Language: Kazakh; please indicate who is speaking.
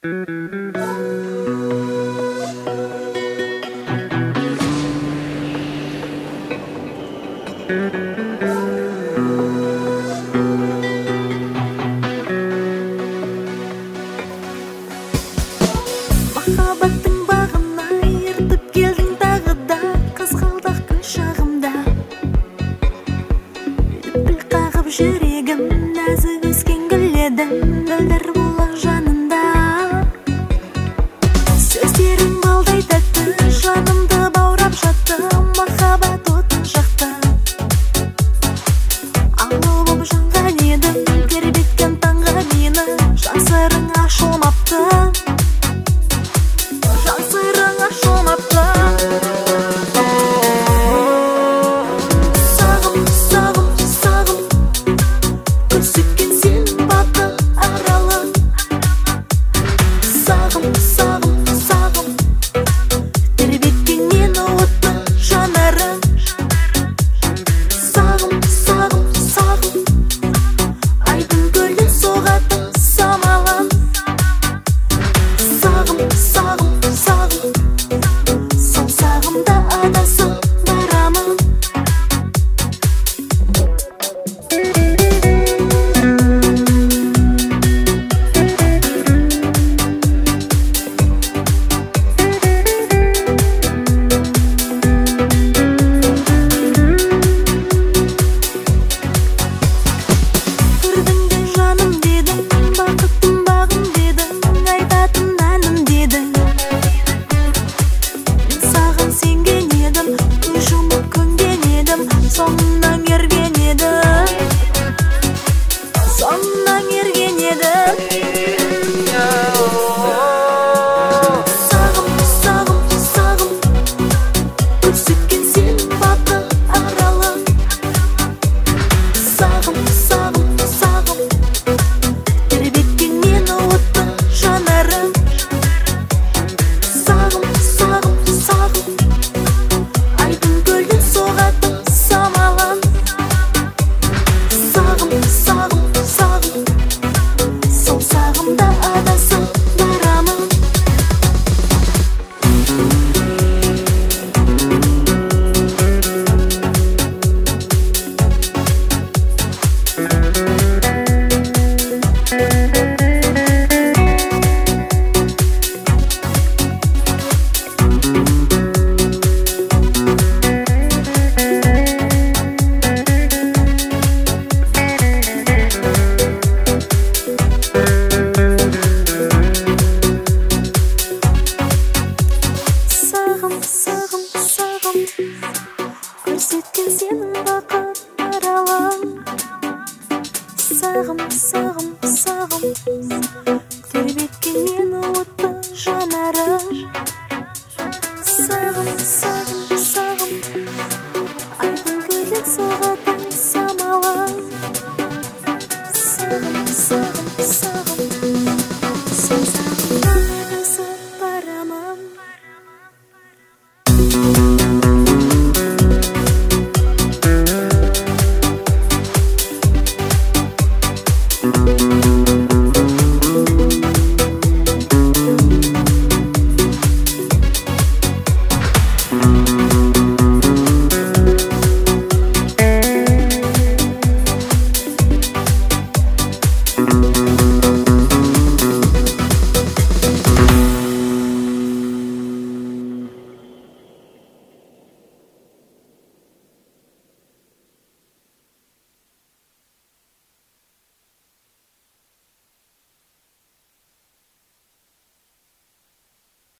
Speaker 1: Махаббаттың бағына ертіп келдің тағы да, қызғалдақ гүл шағымда. Лүпіл қағып жүрегім, нәзік өскен гүл едің, мөлдір бұлақ жанында. Сөздерің балдай тәтті, жанымды баурап жатты, махаббат отын жақты. Алау боп жанған едім, тербеткен таңға мені, жасырың ашылмапты. Сағым, сағым, сағым, көрсеткен сен бақы аралы. Сағым, сағым, сағым, тербеткен мені отты жанарың. Сағым, сағым, сағым, айдың көлдің соғады самалын. Сағым, сағым, сағым, сол сағымда адасып барамын. Көрдің бе жаным дедің, бақыттың бағым дедің, айтатын әнім дедің. Мен саған сенген едім, ұшымып көнген едім, соңынан ерген едім. Соңынан ерген едім. Сағым, сағым, сағым, көрсеткен сен бақы аралы. Сағым, сағым, сағым, тербеткен мені отты жанарың. Сағым, сағым, сағым, айдың көлдің соғады самалын. Сағым, сағым, сағым, сол сағымда адасып барамын. Сағым, сағым, сағым, көрсеткен сенің бақыт аралың. Сағым, сағым, сағым, тербеткен мені отты жанарың. Сағым, сағым, сағым, айдың көлдің соғады самалын. Сағым, сағым, сағым, сол сағымда адасып барамын.